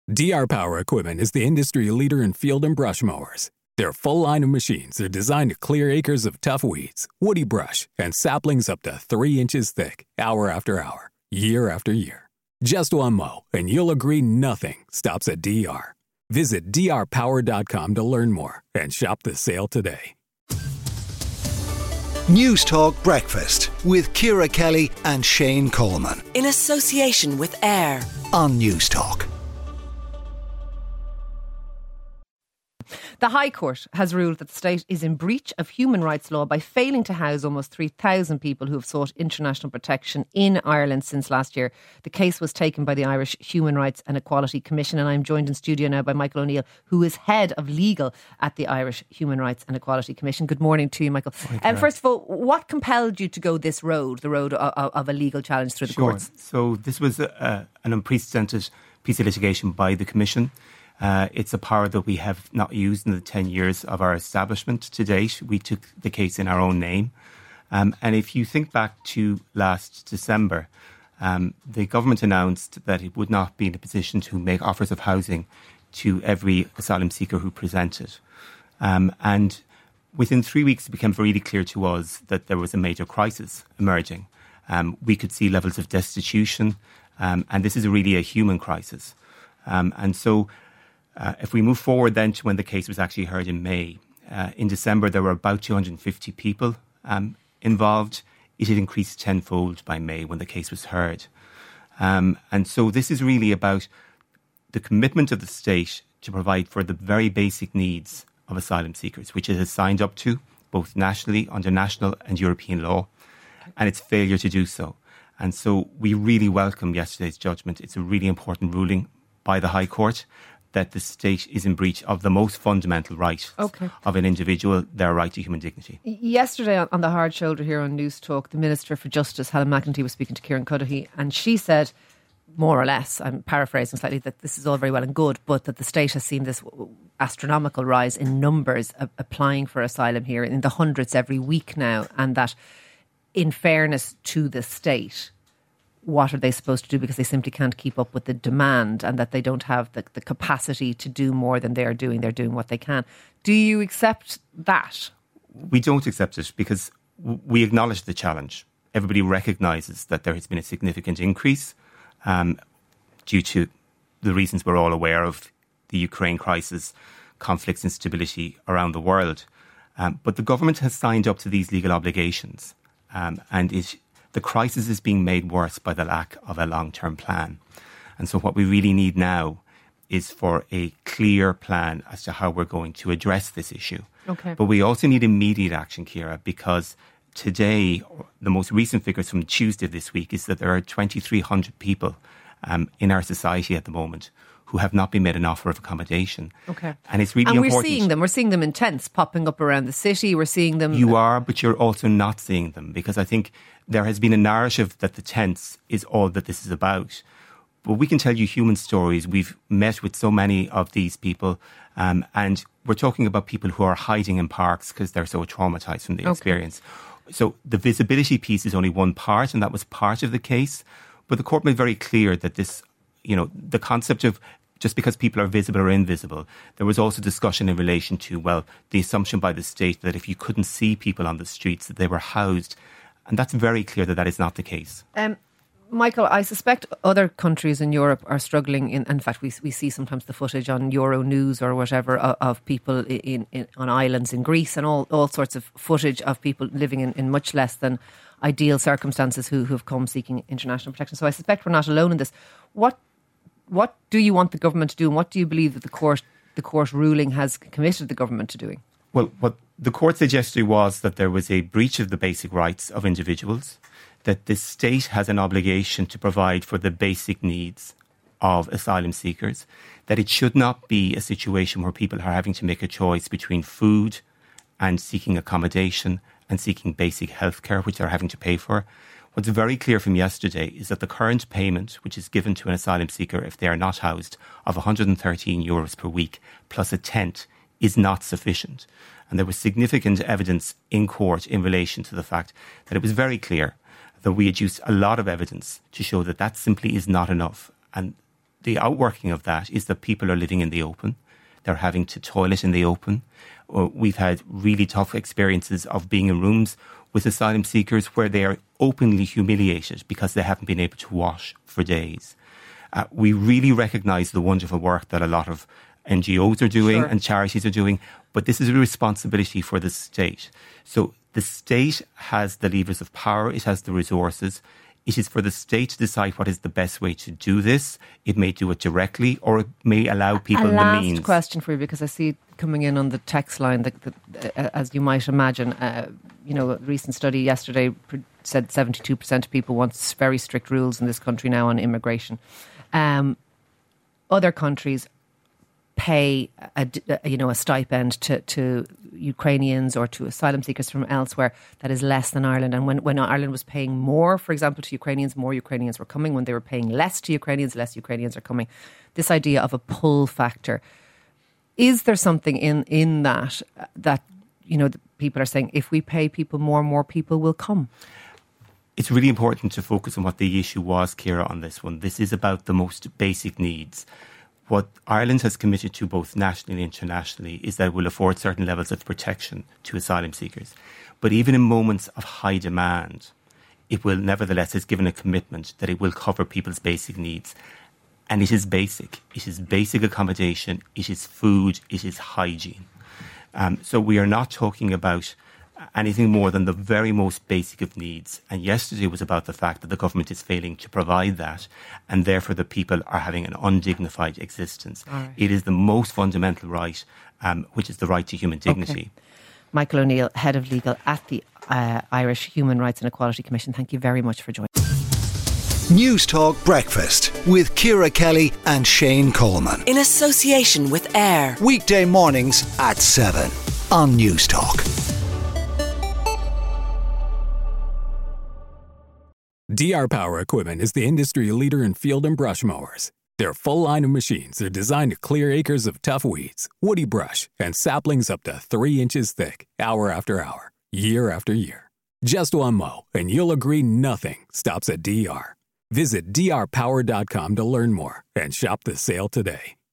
DR Power Equipment is the industry leader in field and brush mowers. Their full line of machines are designed to clear acres of tough weeds, woody brush, and saplings up to 3 inches thick, hour after hour, year after year. Just one mow, and you'll agree nothing stops at DR. Visit drpower.com to learn more and shop the sale today. News Talk Breakfast with Ciara Kelly and Shane Coleman. In association with AIR On News Talk. The High Court has ruled that the state is in breach of human rights law by failing to house almost 3,000 people who have sought international protection in Ireland since last year. The case was taken by the Irish Human Rights and Equality Commission, and I'm joined in studio now by Michael O'Neill, who is head of legal at the Irish Human Rights and Equality Commission. Good morning to you, Michael. First of all, what compelled you to go this road, the road of a legal challenge through the courts? So this was an unprecedented piece of litigation by the Commission. It's a power that we have not used in the 10 years of our establishment to date. We took the case in our own name. And if you think back to last December, the government announced that it would not be in a position to make offers of housing to every asylum seeker who presented. And within 3 weeks, it became really clear to us that there was a major crisis emerging. We could see levels of destitution, and this is really a human crisis. And so if we move forward then to when the case was actually heard in May, in December there were about 250 people involved. It had increased tenfold by May when the case was heard. And so this is really about the commitment of the state to provide for the very basic needs of asylum seekers, which it has signed up to, both nationally, under national and European law, and its failure to do so. And so we really welcome yesterday's judgment. It's a really important ruling by the High Court that the state is in breach of the most fundamental right of an individual, their right to human dignity. Yesterday on the Hard Shoulder here on News Talk, the Minister for Justice, Helen McEntee, was speaking to Kieran Cuddihy, and she said, more or less, I'm paraphrasing slightly, that this is all very well and good, but that the state has seen this astronomical rise in numbers applying for asylum here, in the hundreds every week now, and that in fairness to the state, what are they supposed to do, because they simply can't keep up with the demand, and that they don't have the capacity to do more than they're doing. They're doing what they can. Do you accept that? We don't accept it because we acknowledge the challenge. Everybody recognises that there has been a significant increase due to the reasons we're all aware of, the Ukraine crisis, conflicts, instability around the world. But the government has signed up to these legal obligations, and the crisis is being made worse by the lack of a long-term plan. And so what we really need now is for a clear plan as to how we're going to address this issue. Okay. But we also need immediate action, Ciara, because today, the most recent figures from Tuesday of this week is that there are 2,300 people in our society at the moment who have not been made an offer of accommodation. Okay. And it's really important. And we're seeing them in tents popping up around the city. We're seeing them. You are, but you're also not seeing them, because I think there has been a narrative that the tents is all that this is about. But we can tell you human stories. We've met with so many of these people, and we're talking about people who are hiding in parks because they're so traumatised from the experience. So the visibility piece is only one part, and that was part of the case. But the court made very clear that this, the concept of just because people are visible or invisible, there was also discussion in relation to, the assumption by the state that if you couldn't see people on the streets, that they were housed. And that's very clear that is not the case. Michael, I suspect other countries in Europe are struggling. In fact, we see sometimes the footage on Euro News or whatever of people on islands in Greece, and all sorts of footage of people living in much less than ideal circumstances who have come seeking international protection. So I suspect we're not alone in this. What do you want the government to do, and what do you believe that the court ruling has committed the government to doing? Well, what the court suggested was that there was a breach of the basic rights of individuals, that the state has an obligation to provide for the basic needs of asylum seekers, that it should not be a situation where people are having to make a choice between food and seeking accommodation and seeking basic health care, which they're having to pay for. What's very clear from yesterday is that the current payment, which is given to an asylum seeker if they are not housed, of €113 per week, plus a tent, is not sufficient. And there was significant evidence in court in relation to the fact that it was very clear that we had used a lot of evidence to show that simply is not enough. And the outworking of that is that people are living in the open. They're having to toilet in the open. We've had really tough experiences of being in rooms with asylum seekers where they are openly humiliated because they haven't been able to wash for days. We really recognise the wonderful work that a lot of NGOs are doing and charities are doing, but this is a responsibility for the state. So the state has the levers of power, it has the resources. It is for the state to decide what is the best way to do this. It may do it directly, or it may allow people the means. Last question for you, because I see it coming in on the text line, as you might imagine. A recent study yesterday said 72% of people want very strict rules in this country now on immigration. Other countries pay a stipend to Ukrainians or to asylum seekers from elsewhere that is less than Ireland. And when Ireland was paying more, for example, to Ukrainians, more Ukrainians were coming. When they were paying less to Ukrainians, less Ukrainians are coming. This idea of a pull factor. Is there something in that people are saying, if we pay people more people will come? It's really important to focus on what the issue was, Ciara, on this one. This is about the most basic needs. What Ireland has committed to both nationally and internationally is that it will afford certain levels of protection to asylum seekers. But even in moments of high demand, it will nevertheless has given a commitment that it will cover people's basic needs. And it is basic. It is basic accommodation. It is food. It is hygiene. So we are not talking about anything more than the very most basic of needs. And yesterday was about the fact that the government is failing to provide that, and therefore the people are having an undignified existence. Right. It is the most fundamental right, which is the right to human dignity. Okay. Michael O'Neill, Head of Legal at the Irish Human Rights and Equality Commission, thank you very much for joining. News Talk Breakfast with Ciara Kelly and Shane Coleman. In association with AIR. Weekday mornings at 7 on News Talk. DR Power Equipment is the industry leader in field and brush mowers. Their full line of machines are designed to clear acres of tough weeds, woody brush, and saplings up to 3 inches thick, hour after hour, year after year. Just one mow, and you'll agree nothing stops at DR. Visit drpower.com to learn more and shop the sale today.